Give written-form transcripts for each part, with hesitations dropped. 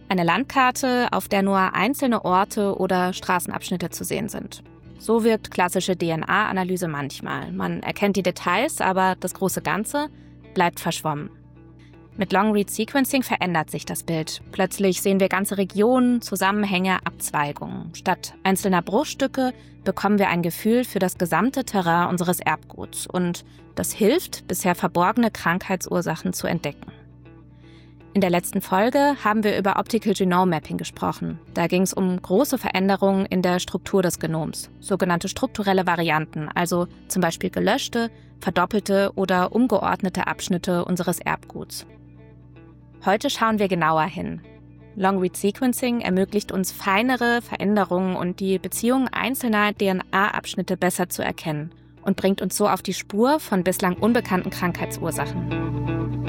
Eine Landkarte, auf der nur einzelne Orte oder Straßenabschnitte zu sehen sind. So wirkt klassische DNA-Analyse manchmal. Man erkennt die Details, aber das große Ganze bleibt verschwommen. Mit Long-Read-Sequencing verändert sich das Bild. Plötzlich sehen wir ganze Regionen, Zusammenhänge, Abzweigungen. Statt einzelner Bruchstücke bekommen wir ein Gefühl für das gesamte Terrain unseres Erbguts. Und das hilft, bisher verborgene Krankheitsursachen zu entdecken. In der letzten Folge haben wir über Optical Genome Mapping gesprochen. Da ging es um große Veränderungen in der Struktur des Genoms, sogenannte strukturelle Varianten, also zum Beispiel gelöschte, verdoppelte oder umgeordnete Abschnitte unseres Erbguts. Heute schauen wir genauer hin. Long-Read-Sequencing ermöglicht uns feinere Veränderungen und die Beziehungen einzelner DNA-Abschnitte besser zu erkennen und bringt uns so auf die Spur von bislang unbekannten Krankheitsursachen.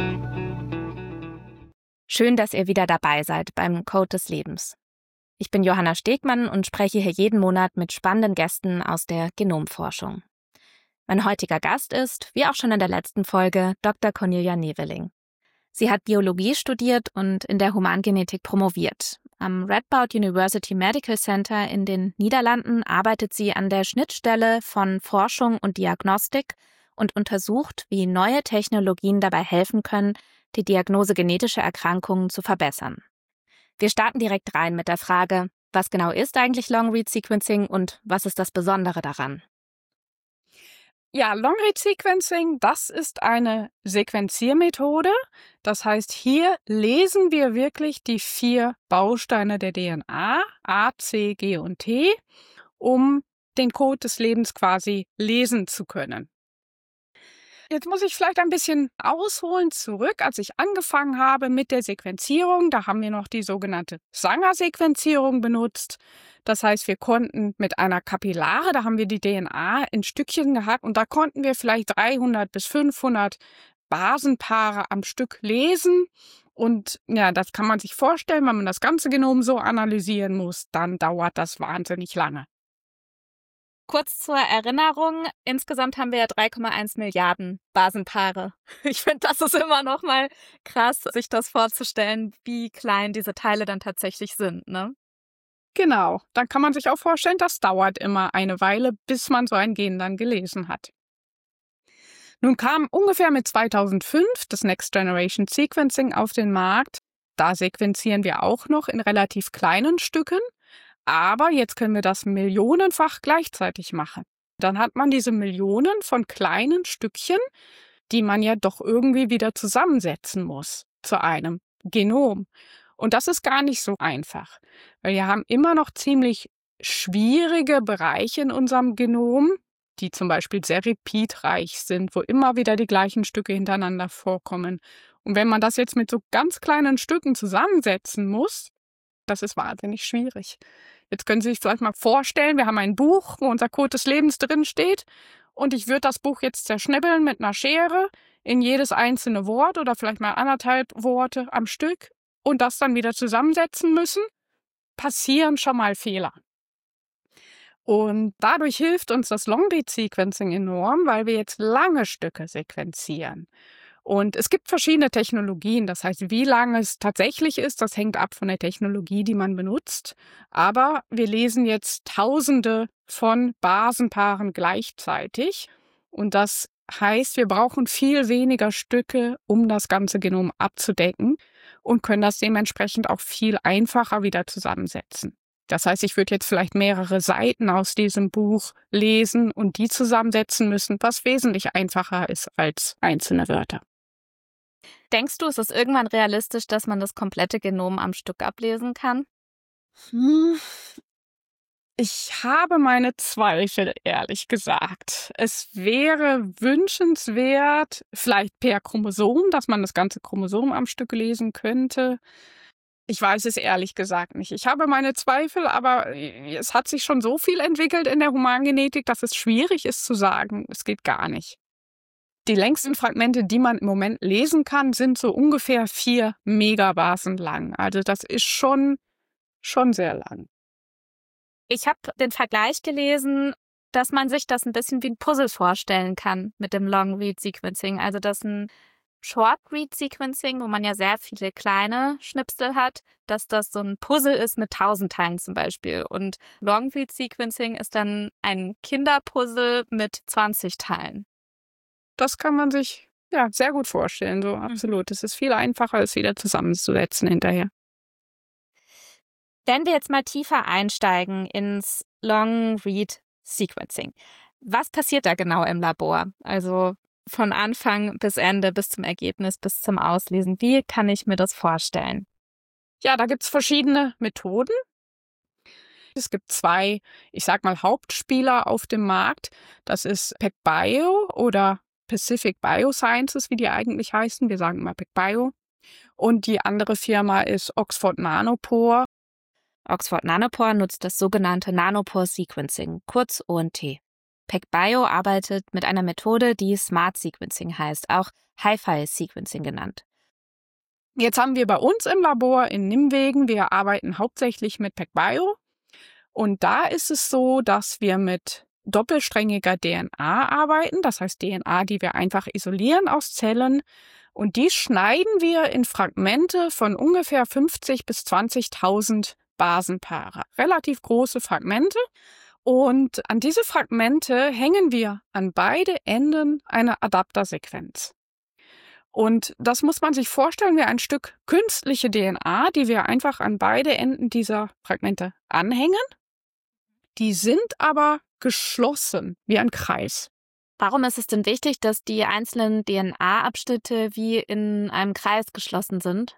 Schön, dass ihr wieder dabei seid beim Code des Lebens. Ich bin Johanna Stegmann und spreche hier jeden Monat mit spannenden Gästen aus der Genomforschung. Mein heutiger Gast ist, wie auch schon in der letzten Folge, Dr. Cornelia Neveling. Sie hat Biologie studiert und in der Humangenetik promoviert. Am Radboud University Medical Center in den Niederlanden arbeitet sie an der Schnittstelle von Forschung und Diagnostik und untersucht, wie neue Technologien dabei helfen können, die Diagnose genetischer Erkrankungen zu verbessern. Wir starten direkt rein mit der Frage, was genau ist eigentlich Long-Read-Sequencing und was ist das Besondere daran? Ja, Long-Read-Sequencing, das ist eine Sequenziermethode. Das heißt, hier lesen wir wirklich die 4 Bausteine der DNA, A, C, G und T, um den Code des Lebens quasi lesen zu können. Jetzt muss ich vielleicht ein bisschen ausholen zurück. Als ich angefangen habe mit der Sequenzierung, da haben wir noch die sogenannte Sanger-Sequenzierung benutzt. Das heißt, wir konnten mit einer Kapillare, da haben wir die DNA in Stückchen gehabt und da konnten wir vielleicht 300 bis 500 Basenpaare am Stück lesen. Und ja, das kann man sich vorstellen, wenn man das ganze Genom so analysieren muss, dann dauert das wahnsinnig lange. Kurz zur Erinnerung, insgesamt haben wir ja 3,1 Milliarden Basenpaare. Ich finde, das ist immer noch mal krass, sich das vorzustellen, wie klein diese Teile dann tatsächlich sind, ne? Genau, dann kann man sich auch vorstellen, das dauert immer eine Weile, bis man so ein Gen dann gelesen hat. Nun kam ungefähr mit 2005 das Next Generation Sequencing auf den Markt. Da sequenzieren wir auch noch in relativ kleinen Stücken. Aber jetzt können wir das millionenfach gleichzeitig machen. Dann hat man diese Millionen von kleinen Stückchen, die man ja doch irgendwie wieder zusammensetzen muss zu einem Genom. Und das ist gar nicht so einfach, weil wir haben immer noch ziemlich schwierige Bereiche in unserem Genom, die zum Beispiel sehr repeatreich sind, wo immer wieder die gleichen Stücke hintereinander vorkommen. Und wenn man das jetzt mit so ganz kleinen Stücken zusammensetzen muss, das ist wahnsinnig schwierig. Jetzt können Sie sich vielleicht mal vorstellen, wir haben ein Buch, wo unser Code des Lebens drin steht und ich würde das Buch jetzt zerschnibbeln mit einer Schere in jedes einzelne Wort oder vielleicht mal 1,5 Worte am Stück und das dann wieder zusammensetzen müssen, passieren schon mal Fehler. Und dadurch hilft uns das Long-Read-Sequencing enorm, weil wir jetzt lange Stücke sequenzieren. Und es gibt verschiedene Technologien. Das heißt, wie lange es tatsächlich ist, das hängt ab von der Technologie, die man benutzt. Aber wir lesen jetzt Tausende von Basenpaaren gleichzeitig. Und das heißt, wir brauchen viel weniger Stücke, um das ganze Genom abzudecken und können das dementsprechend auch viel einfacher wieder zusammensetzen. Das heißt, ich würde jetzt vielleicht mehrere Seiten aus diesem Buch lesen und die zusammensetzen müssen, was wesentlich einfacher ist als einzelne Wörter. Denkst du, ist es irgendwann realistisch, dass man das komplette Genom am Stück ablesen kann? Ich habe meine Zweifel, ehrlich gesagt. Es wäre wünschenswert, vielleicht per Chromosom, dass man das ganze Chromosom am Stück lesen könnte. Ich weiß es ehrlich gesagt nicht. Ich habe meine Zweifel, aber es hat sich schon so viel entwickelt in der Humangenetik, dass es schwierig ist zu sagen, es geht gar nicht. Die längsten Fragmente, die man im Moment lesen kann, sind so ungefähr 4 Megabasen lang. Also das ist schon sehr lang. Ich habe den Vergleich gelesen, dass man sich das ein bisschen wie ein Puzzle vorstellen kann mit dem Long-Read-Sequencing. Also dass ein Short-Read-Sequencing, wo man ja sehr viele kleine Schnipsel hat, dass das so ein Puzzle ist mit 1000 Teilen zum Beispiel. Und Long-Read-Sequencing ist dann ein Kinderpuzzle mit 20 Teilen. Das kann man sich sehr gut vorstellen, so absolut. Es ist viel einfacher, es wieder zusammenzusetzen hinterher. Wenn wir jetzt mal tiefer einsteigen ins Long-Read-Sequencing, was passiert da genau im Labor? Also von Anfang bis Ende, bis zum Ergebnis, bis zum Auslesen. Wie kann ich mir das vorstellen? Ja, da gibt's verschiedene Methoden. Es gibt 2, ich sag mal, Hauptspieler auf dem Markt. Das ist PacBio oder Pacific Biosciences, wie die eigentlich heißen. Wir sagen immer PacBio. Und die andere Firma ist Oxford Nanopore. Oxford Nanopore nutzt das sogenannte Nanopore Sequencing, kurz ONT. PacBio arbeitet mit einer Methode, die Smart Sequencing heißt, auch Hi-Fi-Sequencing genannt. Jetzt haben wir bei uns im Labor in Nimwegen, wir arbeiten hauptsächlich mit PacBio. Und da ist es so, dass wir mit doppelsträngiger DNA arbeiten, das heißt DNA, die wir einfach isolieren aus Zellen. Und die schneiden wir in Fragmente von ungefähr 50.000 bis 20.000 Basenpaare. Relativ große Fragmente. Und an diese Fragmente hängen wir an beide Enden eine Adaptersequenz. Und das muss man sich vorstellen wie ein Stück künstliche DNA, die wir einfach an beide Enden dieser Fragmente anhängen. Die sind aber geschlossen wie ein Kreis. Warum ist es denn wichtig, dass die einzelnen DNA-Abschnitte wie in einem Kreis geschlossen sind?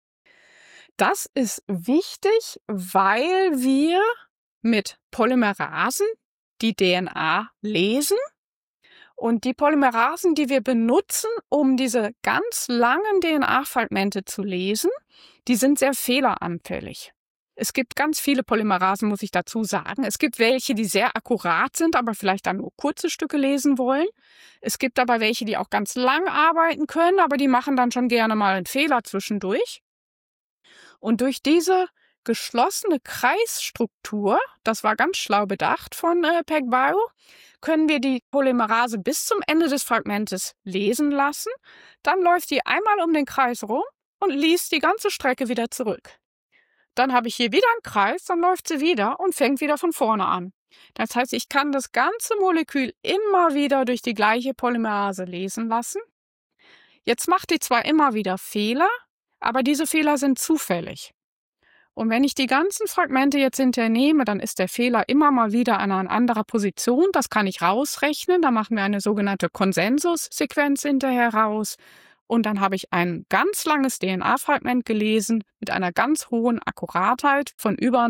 Das ist wichtig, weil wir mit Polymerasen die DNA lesen. Und die Polymerasen, die wir benutzen, um diese ganz langen DNA-Fragmente zu lesen, die sind sehr fehleranfällig. Es gibt ganz viele Polymerasen, muss ich dazu sagen. Es gibt welche, die sehr akkurat sind, aber vielleicht dann nur kurze Stücke lesen wollen. Es gibt aber welche, die auch ganz lang arbeiten können, aber die machen dann schon gerne mal einen Fehler zwischendurch. Und durch diese geschlossene Kreisstruktur, das war ganz schlau bedacht von PacBio, können wir die Polymerase bis zum Ende des Fragmentes lesen lassen. Dann läuft die einmal um den Kreis rum und liest die ganze Strecke wieder zurück. Dann habe ich hier wieder einen Kreis, dann läuft sie wieder und fängt wieder von vorne an. Das heißt, ich kann das ganze Molekül immer wieder durch die gleiche Polymerase lesen lassen. Jetzt macht die zwar immer wieder Fehler, aber diese Fehler sind zufällig. Und wenn ich die ganzen Fragmente jetzt hinterher nehme, dann ist der Fehler immer mal wieder an einer anderen Position. Das kann ich rausrechnen. Da machen wir eine sogenannte Konsensussequenz hinterher raus. Und dann habe ich ein ganz langes DNA-Fragment gelesen mit einer ganz hohen Akkuratheit von über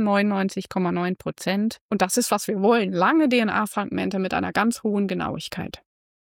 99,9%. Und das ist, was wir wollen. Lange DNA-Fragmente mit einer ganz hohen Genauigkeit.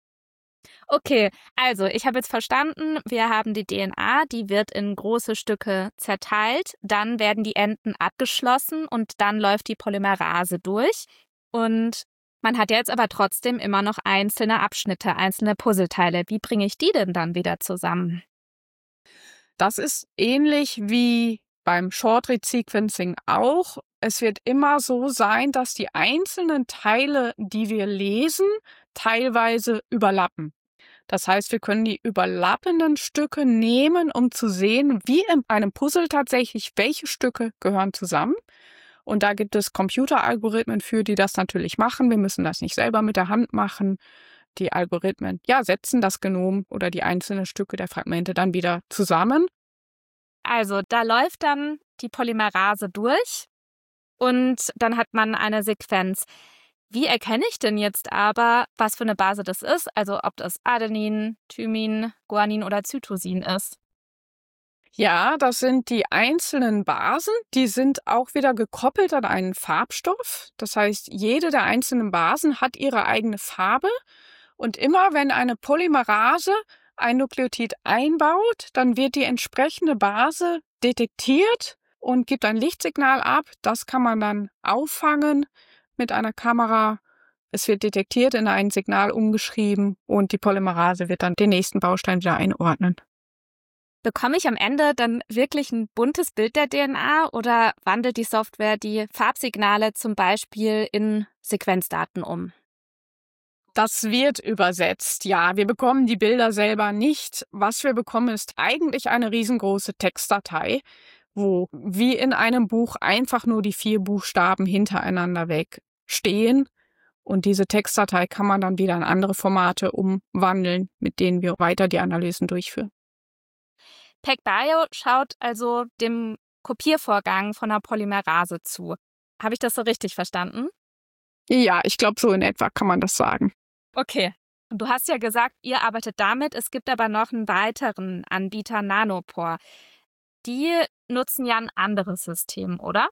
Okay, also ich habe jetzt verstanden, wir haben die DNA, die wird in große Stücke zerteilt, dann werden die Enden abgeschlossen und dann läuft die Polymerase durch. Und man hat jetzt aber trotzdem immer noch einzelne Abschnitte, einzelne Puzzleteile. Wie bringe ich die denn dann wieder zusammen? Das ist ähnlich wie beim Short-Read-Sequencing auch. Es wird immer so sein, dass die einzelnen Teile, die wir lesen, teilweise überlappen. Das heißt, wir können die überlappenden Stücke nehmen, um zu sehen, wie in einem Puzzle tatsächlich welche Stücke gehören zusammen. Und da gibt es Computeralgorithmen für, die das natürlich machen. Wir müssen das nicht selber mit der Hand machen. Die Algorithmen, setzen das Genom oder die einzelnen Stücke der Fragmente dann wieder zusammen. Also, da läuft dann die Polymerase durch und dann hat man eine Sequenz. Wie erkenne ich denn jetzt aber, was für eine Base das ist? Also ob das Adenin, Thymin, Guanin oder Cytosin ist? Ja, das sind die einzelnen Basen. Die sind auch wieder gekoppelt an einen Farbstoff. Das heißt, jede der einzelnen Basen hat ihre eigene Farbe. Und immer wenn eine Polymerase ein Nukleotid einbaut, dann wird die entsprechende Base detektiert und gibt ein Lichtsignal ab. Das kann man dann auffangen mit einer Kamera. Es wird detektiert, in ein Signal umgeschrieben und die Polymerase wird dann den nächsten Baustein wieder einordnen. Bekomme ich am Ende dann wirklich ein buntes Bild der DNA oder wandelt die Software die Farbsignale zum Beispiel in Sequenzdaten um? Das wird übersetzt, ja. Wir bekommen die Bilder selber nicht. Was wir bekommen, ist eigentlich eine riesengroße Textdatei, wo wie in einem Buch einfach nur die 4 Buchstaben hintereinander weg stehen. Und diese Textdatei kann man dann wieder in andere Formate umwandeln, mit denen wir weiter die Analysen durchführen. PacBio schaut also dem Kopiervorgang von einer Polymerase zu. Habe ich das so richtig verstanden? Ja, ich glaube, so in etwa kann man das sagen. Okay. Und du hast ja gesagt, ihr arbeitet damit. Es gibt aber noch einen weiteren Anbieter, Nanopore. Die nutzen ja ein anderes System, oder?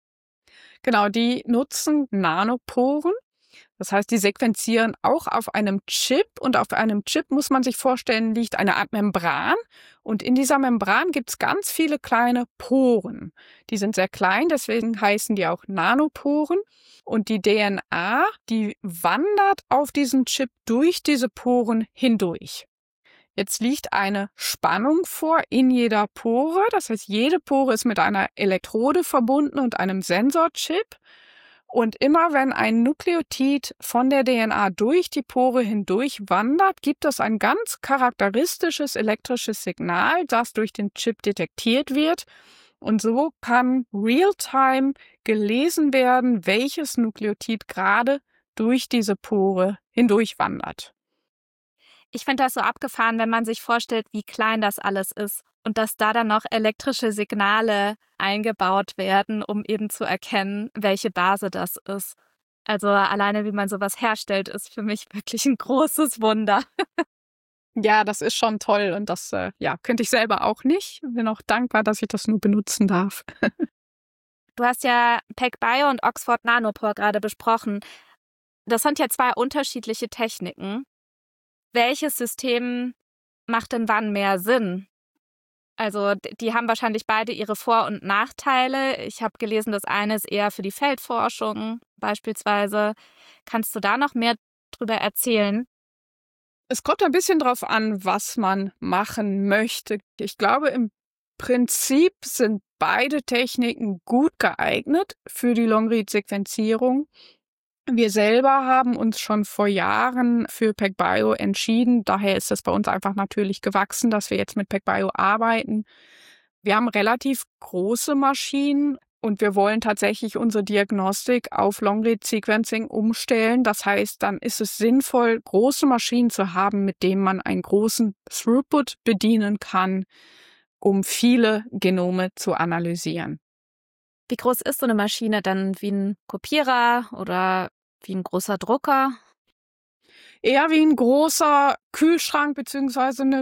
Genau, die nutzen Nanoporen. Das heißt, die sequenzieren auch auf einem Chip. Und auf einem Chip, muss man sich vorstellen, liegt eine Art Membran. Und in dieser Membran gibt es ganz viele kleine Poren. Die sind sehr klein, deswegen heißen die auch Nanoporen. Und die DNA, die wandert auf diesen Chip durch diese Poren hindurch. Jetzt liegt eine Spannung vor in jeder Pore. Das heißt, jede Pore ist mit einer Elektrode verbunden und einem Sensorchip. Und immer wenn ein Nukleotid von der DNA durch die Pore hindurch wandert, gibt es ein ganz charakteristisches elektrisches Signal, das durch den Chip detektiert wird. Und so kann real-time gelesen werden, welches Nukleotid gerade durch diese Pore hindurch wandert. Ich finde das so abgefahren, wenn man sich vorstellt, wie klein das alles ist und dass da dann noch elektrische Signale eingebaut werden, um eben zu erkennen, welche Base das ist. Also alleine, wie man sowas herstellt, ist für mich wirklich ein großes Wunder. Ja, das ist schon toll und das könnte ich selber auch nicht. Bin auch dankbar, dass ich das nur benutzen darf. Du hast ja PacBio und Oxford Nanopore gerade besprochen. Das sind ja 2 unterschiedliche Techniken. Welches System macht denn wann mehr Sinn? Also die haben wahrscheinlich beide ihre Vor- und Nachteile. Ich habe gelesen, das eine ist eher für die Feldforschung beispielsweise. Kannst du da noch mehr drüber erzählen? Es kommt ein bisschen drauf an, was man machen möchte. Ich glaube, im Prinzip sind beide Techniken gut geeignet für die Long-Read-Sequenzierung. Wir selber haben uns schon vor Jahren für PacBio entschieden. Daher ist es bei uns einfach natürlich gewachsen, dass wir jetzt mit PacBio arbeiten. Wir haben relativ große Maschinen und wir wollen tatsächlich unsere Diagnostik auf Long-Read-Sequencing umstellen. Das heißt, dann ist es sinnvoll, große Maschinen zu haben, mit denen man einen großen Throughput bedienen kann, um viele Genome zu analysieren. Wie groß ist so eine Maschine dann? Wie ein Kopierer oder wie ein großer Drucker? Eher wie ein großer Kühlschrank bzw. eine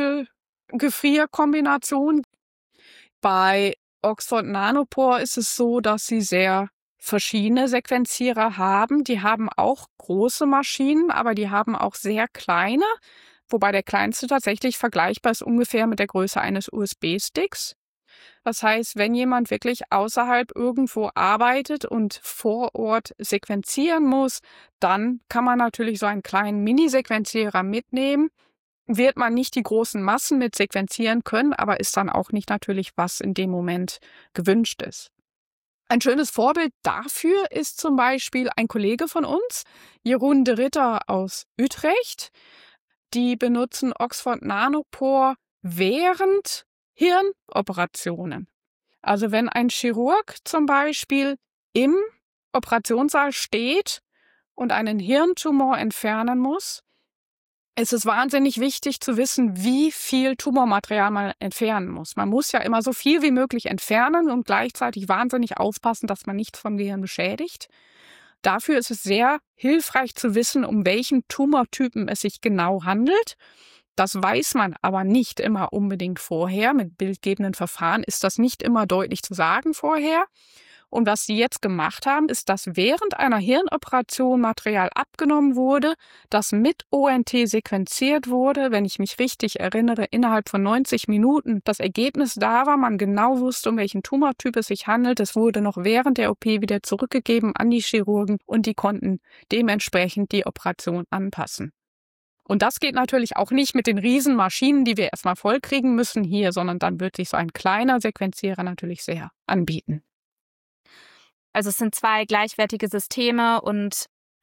Kühl-Gefrier-Kombination. Bei Oxford Nanopore ist es so, dass sie sehr verschiedene Sequenzierer haben. Die haben auch große Maschinen, aber die haben auch sehr kleine, wobei der kleinste tatsächlich vergleichbar ist ungefähr mit der Größe eines USB-Sticks. Das heißt, wenn jemand wirklich außerhalb irgendwo arbeitet und vor Ort sequenzieren muss, dann kann man natürlich so einen kleinen Mini-Sequenzierer mitnehmen. Wird man nicht die großen Massen mit sequenzieren können, aber ist dann auch nicht natürlich, was in dem Moment gewünscht ist. Ein schönes Vorbild dafür ist zum Beispiel ein Kollege von uns, Jeroen de Ritter aus Utrecht. Die benutzen Oxford Nanopore während Hirnoperationen. Also wenn ein Chirurg zum Beispiel im Operationssaal steht und einen Hirntumor entfernen muss, ist es wahnsinnig wichtig zu wissen, wie viel Tumormaterial man entfernen muss. Man muss ja immer so viel wie möglich entfernen und gleichzeitig wahnsinnig aufpassen, dass man nichts vom Gehirn beschädigt. Dafür ist es sehr hilfreich zu wissen, um welchen Tumortypen es sich genau handelt. Das weiß man aber nicht immer unbedingt vorher. Mit bildgebenden Verfahren ist das nicht immer deutlich zu sagen vorher. Und was sie jetzt gemacht haben, ist, dass während einer Hirnoperation Material abgenommen wurde, das mit ONT sequenziert wurde. Wenn ich mich richtig erinnere, innerhalb von 90 Minuten das Ergebnis da war, man genau wusste, um welchen Tumortyp es sich handelt. Es wurde noch während der OP wieder zurückgegeben an die Chirurgen und die konnten dementsprechend die Operation anpassen. Und das geht natürlich auch nicht mit den Riesenmaschinen, die wir erstmal vollkriegen müssen hier, sondern dann wird sich so ein kleiner Sequenzierer natürlich sehr anbieten. Also es sind 2 gleichwertige Systeme und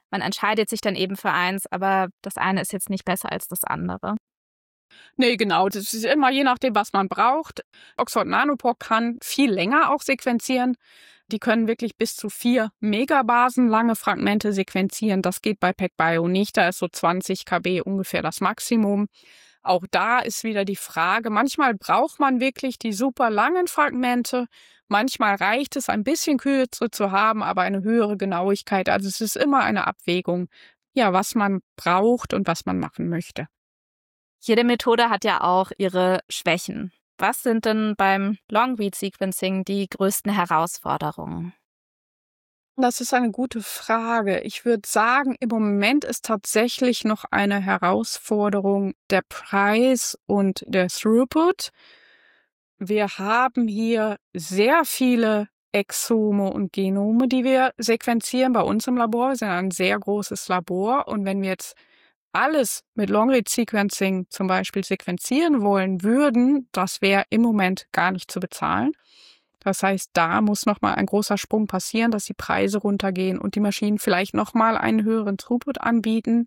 man entscheidet sich dann eben für eins, aber das eine ist jetzt nicht besser als das andere. Nee, genau. Das ist immer je nachdem, was man braucht. Oxford Nanopore kann viel länger auch sequenzieren. Die können wirklich bis zu 4 Megabasen lange Fragmente sequenzieren. Das geht bei PacBio nicht. Da ist so 20 KB ungefähr das Maximum. Auch da ist wieder die Frage, manchmal braucht man wirklich die super langen Fragmente. Manchmal reicht es, ein bisschen kürzere zu haben, aber eine höhere Genauigkeit. Also es ist immer eine Abwägung, ja, was man braucht und was man machen möchte. Jede Methode hat ja auch ihre Schwächen. Was sind denn beim Long-Read-Sequencing die größten Herausforderungen? Das ist eine gute Frage. Ich würde sagen, im Moment ist tatsächlich noch eine Herausforderung der Preis und der Throughput. Wir haben hier sehr viele Exome und Genome, die wir sequenzieren bei uns im Labor. Wir sind ein sehr großes Labor und wenn wir jetzt alles mit Long-Read-Sequencing zum Beispiel sequenzieren wollen würden, das wäre im Moment gar nicht zu bezahlen. Das heißt, da muss nochmal ein großer Sprung passieren, dass die Preise runtergehen und die Maschinen vielleicht nochmal einen höheren Throughput anbieten.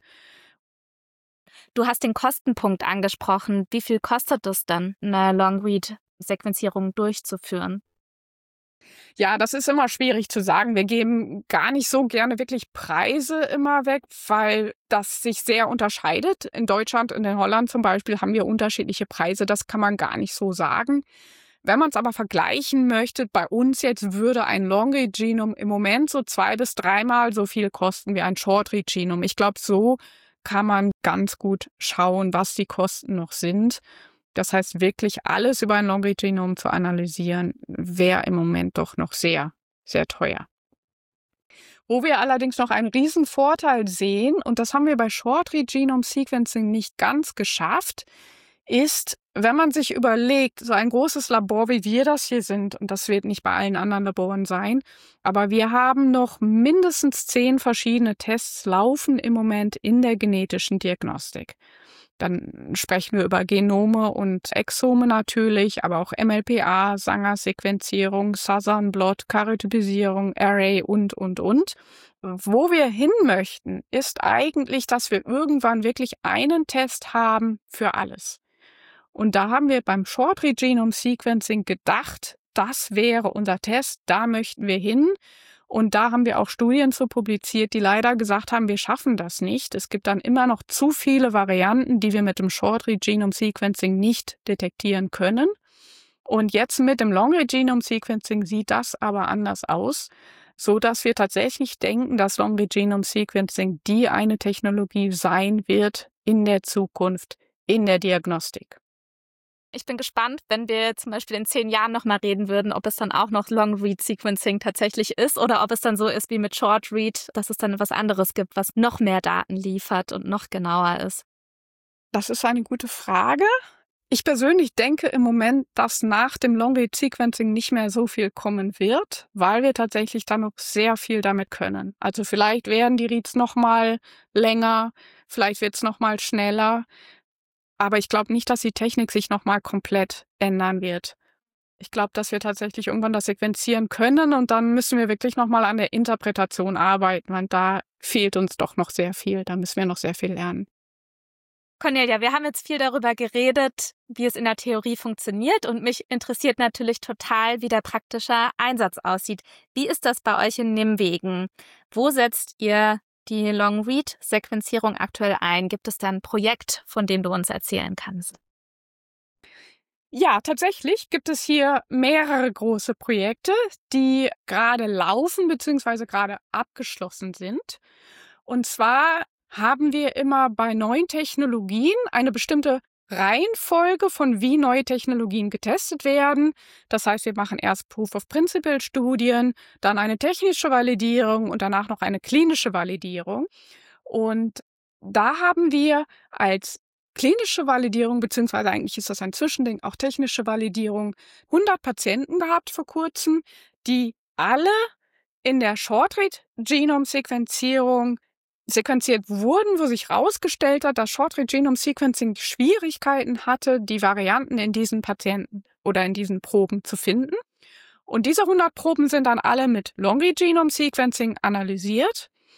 Du hast den Kostenpunkt angesprochen. Wie viel kostet es dann, eine Long-Read-Sequenzierung durchzuführen? Ja, das ist immer schwierig zu sagen. Wir geben gar nicht so gerne wirklich Preise immer weg, weil das sich sehr unterscheidet. In Deutschland und in Holland zum Beispiel haben wir unterschiedliche Preise. Das kann man gar nicht so sagen. Wenn man es aber vergleichen möchte, bei uns jetzt würde ein Long-Read-Genom im Moment so 2- bis 3-mal so viel kosten wie ein Short-Read-Genom. Ich glaube, so kann man ganz gut schauen, was die Kosten noch sind. Das heißt, wirklich alles über ein Long-Read-Genom zu analysieren, wäre im Moment doch noch sehr, sehr teuer. Wo wir allerdings noch einen riesen Vorteil sehen, und das haben wir bei Short-Read-Genome-Sequencing nicht ganz geschafft, ist, wenn man sich überlegt, so ein großes Labor, wie wir das hier sind, und das wird nicht bei allen anderen Laboren sein, aber wir haben noch mindestens 10 verschiedene Tests laufen im Moment in der genetischen Diagnostik. Dann sprechen wir über Genome und Exome natürlich, aber auch MLPA, Sanger-Sequenzierung, Southern-Blot, Karyotypisierung, Array und. Wo wir hin möchten, ist eigentlich, dass wir irgendwann wirklich einen Test haben für alles. Und da haben wir beim Short-Read-Genome-Sequencing gedacht, das wäre unser Test, da möchten wir hin. Und da haben wir auch Studien zu publiziert, die leider gesagt haben, wir schaffen das nicht. Es gibt dann immer noch zu viele Varianten, die wir mit dem Short-Read-Genome-Sequencing nicht detektieren können. Und jetzt mit dem Long-Read-Genome-Sequencing sieht das aber anders aus, so dass wir tatsächlich denken, dass Long-Read-Genome-Sequencing die eine Technologie sein wird in der Zukunft, in der Diagnostik. Ich bin gespannt, wenn wir zum Beispiel in 10 Jahren nochmal reden würden, ob es dann auch noch Long-Read-Sequencing tatsächlich ist oder ob es dann so ist wie mit Short-Read, dass es dann was anderes gibt, was noch mehr Daten liefert und noch genauer ist. Das ist eine gute Frage. Ich persönlich denke im Moment, dass nach dem Long-Read-Sequencing nicht mehr so viel kommen wird, weil wir tatsächlich dann noch sehr viel damit können. Also vielleicht werden die Reads nochmal länger, vielleicht wird es nochmal schneller. Aber ich glaube nicht, dass die Technik sich nochmal komplett ändern wird. Ich glaube, dass wir tatsächlich irgendwann das sequenzieren können und dann müssen wir wirklich nochmal an der Interpretation arbeiten, weil da fehlt uns doch noch sehr viel. Da müssen wir noch sehr viel lernen. Cornelia, wir haben jetzt viel darüber geredet, wie es in der Theorie funktioniert und mich interessiert natürlich total, wie der praktische Einsatz aussieht. Wie ist das bei euch in Nimwegen? Wo setzt ihr die Long-Read-Sequenzierung aktuell ein? Gibt es da ein Projekt, von dem du uns erzählen kannst? Ja, tatsächlich gibt es hier mehrere große Projekte, die gerade laufen bzw. gerade abgeschlossen sind. Und zwar haben wir immer bei neuen Technologien eine bestimmte Reihenfolge von wie neue Technologien getestet werden. Das heißt, wir machen erst Proof-of-Principle-Studien, dann eine technische Validierung und danach noch eine klinische Validierung. Und da haben wir als klinische Validierung, beziehungsweise eigentlich ist das ein Zwischending, auch technische Validierung, 100 Patienten gehabt vor kurzem, die alle in der Short-Read-Genome-Sequenzierung sequenziert wurden, wo sich herausgestellt hat, dass Short-Read-Genome-Sequencing Schwierigkeiten hatte, die Varianten in diesen Patienten oder in diesen Proben zu finden. Und diese 100 Proben sind dann alle mit Long-Read-Genome-Sequencing analysiert.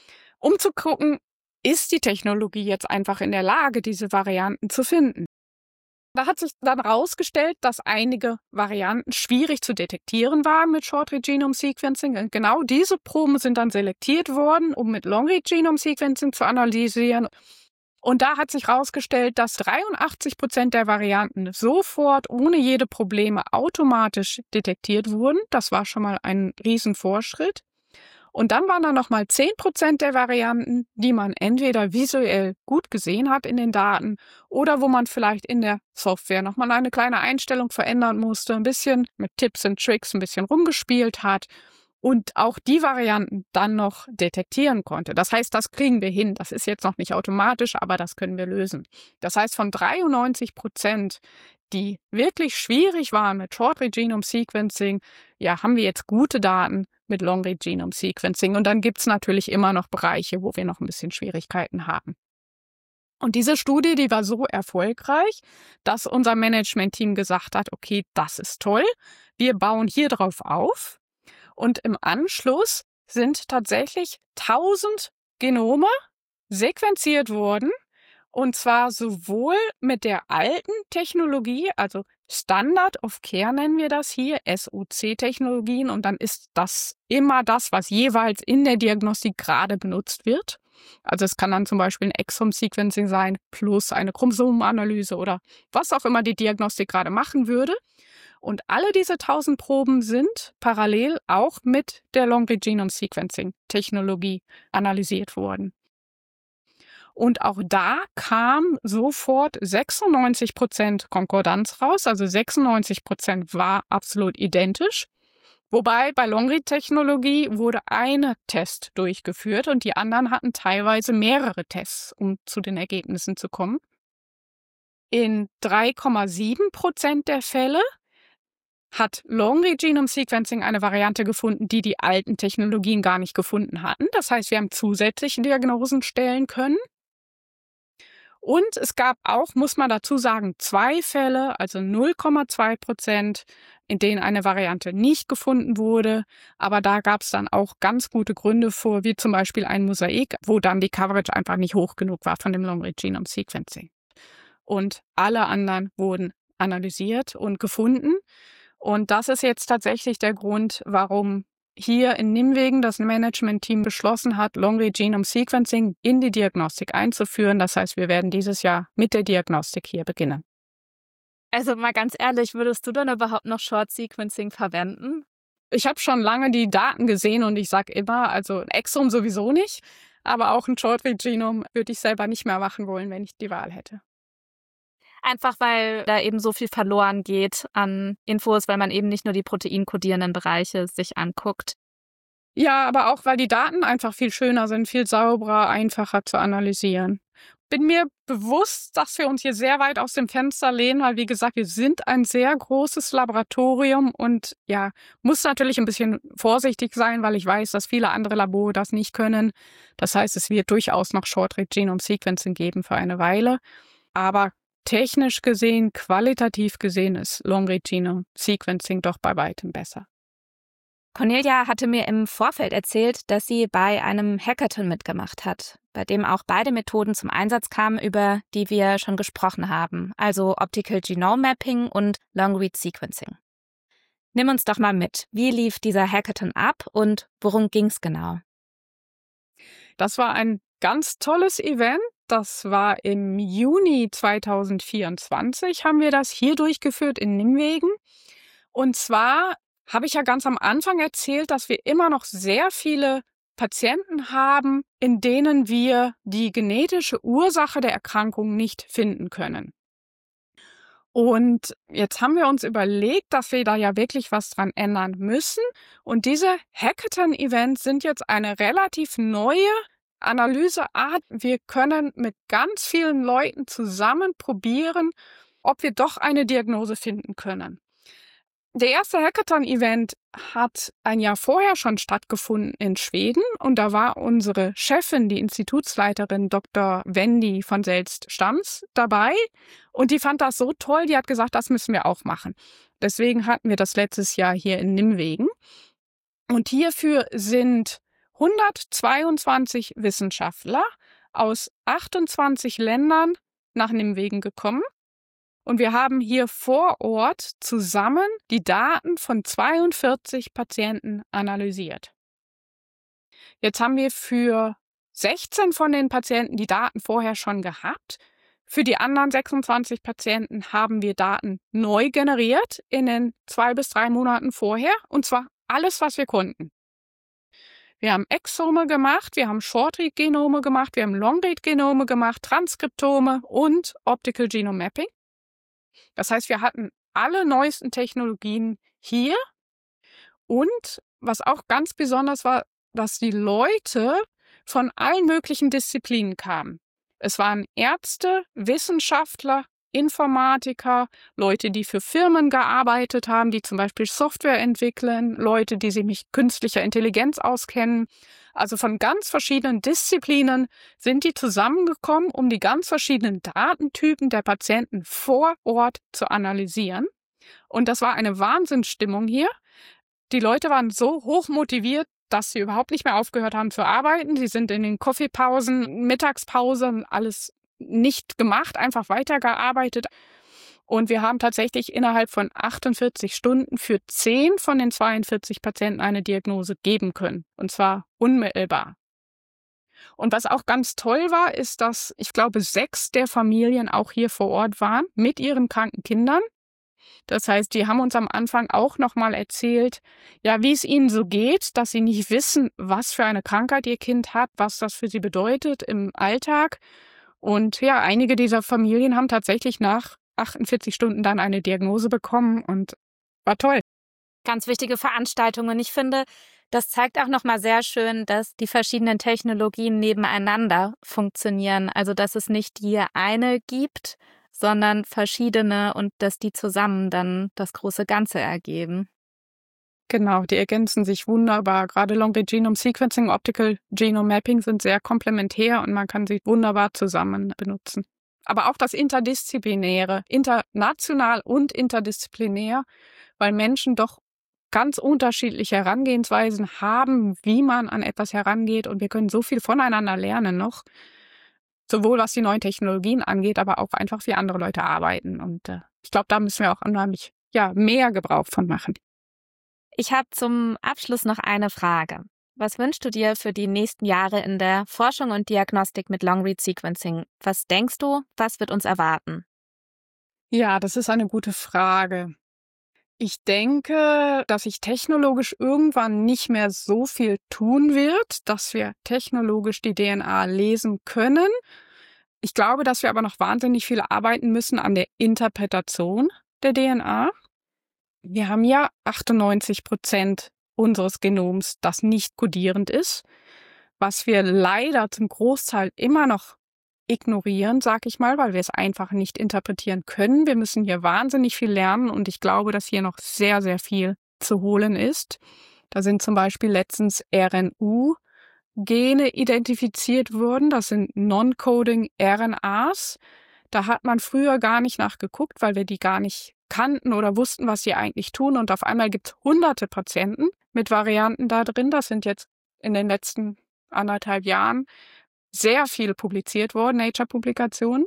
um zu gucken, ist die Technologie jetzt einfach in der Lage, diese Varianten zu finden. Da hat sich dann herausgestellt, dass einige Varianten schwierig zu detektieren waren mit Short-Read Genome Sequencing. Und genau diese Proben sind dann selektiert worden, um mit Long-Read Genome Sequencing zu analysieren. Und da hat sich herausgestellt, dass 83% der Varianten sofort ohne jede Probleme automatisch detektiert wurden. Das war schon mal ein Riesenfortschritt. Und dann waren da nochmal 10% der Varianten, die man entweder visuell gut gesehen hat in den Daten oder wo man vielleicht in der Software nochmal eine kleine Einstellung verändern musste, ein bisschen mit Tipps und Tricks ein bisschen rumgespielt hat und auch die Varianten dann noch detektieren konnte. Das heißt, das kriegen wir hin. Das ist jetzt noch nicht automatisch, aber das können wir lösen. Das heißt, von 93%, die wirklich schwierig waren mit Short-Read Genome Sequencing, ja, haben wir jetzt gute Daten mit Long-Read Genome Sequencing. Und dann gibt es natürlich immer noch Bereiche, wo wir noch ein bisschen Schwierigkeiten haben. Und diese Studie, die war so erfolgreich, dass unser Management-Team gesagt hat, okay, das ist toll, wir bauen hier drauf auf. Und im Anschluss sind tatsächlich 1000 Genome sequenziert worden. Und zwar sowohl mit der alten Technologie, also Standard of Care nennen wir das hier, SOC-Technologien. Und dann ist das immer das, was jeweils in der Diagnostik gerade benutzt wird. Also es kann dann zum Beispiel ein Exome-Sequencing sein, plus eine Chromosomenanalyse oder was auch immer die Diagnostik gerade machen würde. Und alle diese 1000 Proben sind parallel auch mit der Long-Read Genome Sequencing-Technologie analysiert worden. Und auch da kam sofort 96% Konkordanz raus, also 96% war absolut identisch. Wobei bei Long-Read-Technologie wurde ein Test durchgeführt und die anderen hatten teilweise mehrere Tests, um zu den Ergebnissen zu kommen. In 3,7% der Fälle hat Long-Read Genome Sequencing eine Variante gefunden, die die alten Technologien gar nicht gefunden hatten. Das heißt, wir haben zusätzliche Diagnosen stellen können. Und es gab auch, muss man dazu sagen, 2 Fälle, also 0,2%, in denen eine Variante nicht gefunden wurde. Aber da gab es dann auch ganz gute Gründe vor, wie zum Beispiel ein Mosaik, wo dann die Coverage einfach nicht hoch genug war von dem Long-Read Genome Sequencing. Und alle anderen wurden analysiert und gefunden. Und das ist jetzt tatsächlich der Grund, warum hier in Nimwegen das Management-Team beschlossen hat, Long-Read Genome Sequencing in die Diagnostik einzuführen. Das heißt, wir werden dieses Jahr mit der Diagnostik hier beginnen. Also mal ganz ehrlich, würdest du dann überhaupt noch Short-Sequencing verwenden? Ich habe schon lange die Daten gesehen und ich sage immer, also ein Exome sowieso nicht, aber auch ein Short-Read Genome würde ich selber nicht mehr machen wollen, wenn ich die Wahl hätte. Einfach weil da eben so viel verloren geht an Infos, weil man eben nicht nur die proteinkodierenden Bereiche sich anguckt. Ja, aber auch, weil die Daten einfach viel schöner sind, viel sauberer, einfacher zu analysieren. Bin mir bewusst, dass wir uns hier sehr weit aus dem Fenster lehnen, weil, wie gesagt, wir sind ein sehr großes Laboratorium und ja, muss natürlich ein bisschen vorsichtig sein, weil ich weiß, dass viele andere Labore das nicht können. Das heißt, es wird durchaus noch Short-Read Genome Sequencing geben für eine Weile. Aber technisch gesehen, qualitativ gesehen ist Long-Read Genome Sequencing doch bei weitem besser. Cornelia hatte mir im Vorfeld erzählt, dass sie bei einem Hackathon mitgemacht hat, bei dem auch beide Methoden zum Einsatz kamen, über die wir schon gesprochen haben, also Optical Genome Mapping und Long-Read Sequencing. Nimm uns doch mal mit. Wie lief dieser Hackathon ab und worum ging's genau? Das war ein ganz tolles Event. Das war im Juni 2024, haben wir das hier durchgeführt in Nimwegen. Und zwar habe ich ja ganz am Anfang erzählt, dass wir immer noch sehr viele Patienten haben, in denen wir die genetische Ursache der Erkrankung nicht finden können. Und jetzt haben wir uns überlegt, dass wir da ja wirklich was dran ändern müssen. Und diese Hackathon-Events sind jetzt eine relativ neue Analyseart. Wir können mit ganz vielen Leuten zusammen probieren, ob wir doch eine Diagnose finden können. Der erste Hackathon-Event hat ein Jahr vorher schon stattgefunden in Schweden und da war unsere Chefin, die Institutsleiterin Dr. Wendy von Selst-Stams dabei und die fand das so toll, die hat gesagt, das müssen wir auch machen. Deswegen hatten wir das letztes Jahr hier in Nimwegen und hierfür sind 122 Wissenschaftler aus 28 Ländern nach Nimwegen gekommen. Und wir haben hier vor Ort zusammen die Daten von 42 Patienten analysiert. Jetzt haben wir für 16 von den Patienten die Daten vorher schon gehabt. Für die anderen 26 Patienten haben wir Daten neu generiert in den 2 bis 3 Monaten vorher. Und zwar alles, was wir konnten. Wir haben Exome gemacht, wir haben Short-Read-Genome gemacht, wir haben Long-Read-Genome gemacht, Transkriptome und Optical Genome Mapping. Das heißt, wir hatten alle neuesten Technologien hier. Und was auch ganz besonders war, dass die Leute von allen möglichen Disziplinen kamen. Es waren Ärzte, Wissenschaftler, Informatiker, Leute, die für Firmen gearbeitet haben, die zum Beispiel Software entwickeln, Leute, die sich mit künstlicher Intelligenz auskennen. Also von ganz verschiedenen Disziplinen sind die zusammengekommen, um die ganz verschiedenen Datentypen der Patienten vor Ort zu analysieren. Und das war eine Wahnsinnsstimmung hier. Die Leute waren so hoch motiviert, dass sie überhaupt nicht mehr aufgehört haben zu arbeiten. Sie sind in den Kaffeepausen, Mittagspausen, alles nicht gemacht, einfach weitergearbeitet. Und wir haben tatsächlich innerhalb von 48 Stunden für 10 von den 42 Patienten eine Diagnose geben können. Und zwar unmittelbar. Und was auch ganz toll war, ist, dass ich glaube 6 der Familien auch hier vor Ort waren mit ihren kranken Kindern. Das heißt, die haben uns am Anfang auch nochmal erzählt, ja, wie es ihnen so geht, dass sie nicht wissen, was für eine Krankheit ihr Kind hat, was das für sie bedeutet im Alltag. Und ja, einige dieser Familien haben tatsächlich nach 48 Stunden dann eine Diagnose bekommen und war toll. Ganz wichtige Veranstaltungen. Ich finde, das zeigt auch nochmal sehr schön, dass die verschiedenen Technologien nebeneinander funktionieren. Also, dass es nicht die eine gibt, sondern verschiedene und dass die zusammen dann das große Ganze ergeben. Genau, die ergänzen sich wunderbar. Gerade Long-Read Genome Sequencing, Optical Genome Mapping sind sehr komplementär und man kann sie wunderbar zusammen benutzen. Aber auch das Interdisziplinäre, international und interdisziplinär, weil Menschen doch ganz unterschiedliche Herangehensweisen haben, wie man an etwas herangeht und wir können so viel voneinander lernen noch. Sowohl was die neuen Technologien angeht, aber auch einfach wie andere Leute arbeiten. Und ich glaube, da müssen wir auch unheimlich mehr Gebrauch von machen. Ich habe zum Abschluss noch eine Frage. Was wünschst du dir für die nächsten Jahre in der Forschung und Diagnostik mit Long-Read Sequencing? Was denkst du, was wird uns erwarten? Ja, das ist eine gute Frage. Ich denke, dass sich technologisch irgendwann nicht mehr so viel tun wird, dass wir technologisch die DNA lesen können. Ich glaube, dass wir aber noch wahnsinnig viel arbeiten müssen an der Interpretation der DNA. Wir haben ja 98% unseres Genoms, das nicht kodierend ist, was wir leider zum Großteil immer noch ignorieren, sag ich mal, weil wir es einfach nicht interpretieren können. Wir müssen hier wahnsinnig viel lernen und ich glaube, dass hier noch sehr, sehr viel zu holen ist. Da sind zum Beispiel letztens RNU-Gene identifiziert worden. Das sind Non-Coding RNAs. Da hat man früher gar nicht nachgeguckt, weil wir die gar nicht kannten oder wussten, was sie eigentlich tun. Und auf einmal gibt es hunderte Patienten mit Varianten da drin. Das sind jetzt in den letzten 1,5 Jahren sehr viel publiziert worden, Nature-Publikationen.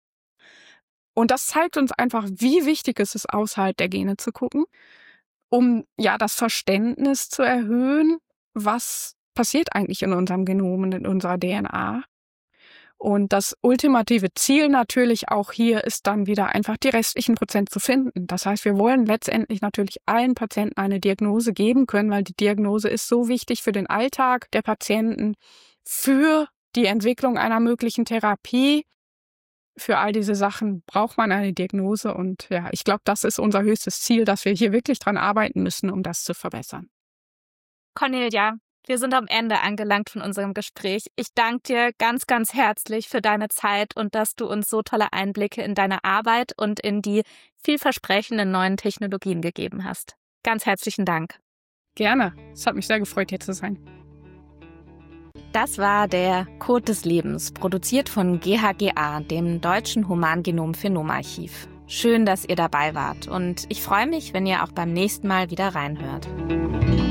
Und das zeigt uns einfach, wie wichtig es ist, außerhalb der Gene zu gucken, um das Verständnis zu erhöhen, was passiert eigentlich in unserem Genom und in unserer DNA. Und das ultimative Ziel natürlich auch hier ist dann wieder einfach die restlichen Prozent zu finden. Das heißt, wir wollen letztendlich natürlich allen Patienten eine Diagnose geben können, weil die Diagnose ist so wichtig für den Alltag der Patienten, für die Entwicklung einer möglichen Therapie. Für all diese Sachen braucht man eine Diagnose und ich glaube, das ist unser höchstes Ziel, dass wir hier wirklich dran arbeiten müssen, um das zu verbessern. Cornelia, wir sind am Ende angelangt von unserem Gespräch. Ich danke dir ganz, ganz herzlich für deine Zeit und dass du uns so tolle Einblicke in deine Arbeit und in die vielversprechenden neuen Technologien gegeben hast. Ganz herzlichen Dank. Gerne. Es hat mich sehr gefreut, hier zu sein. Das war der Code des Lebens, produziert von GHGA, dem Deutschen Humangenom-Phänomarchiv. Schön, dass ihr dabei wart und ich freue mich, wenn ihr auch beim nächsten Mal wieder reinhört.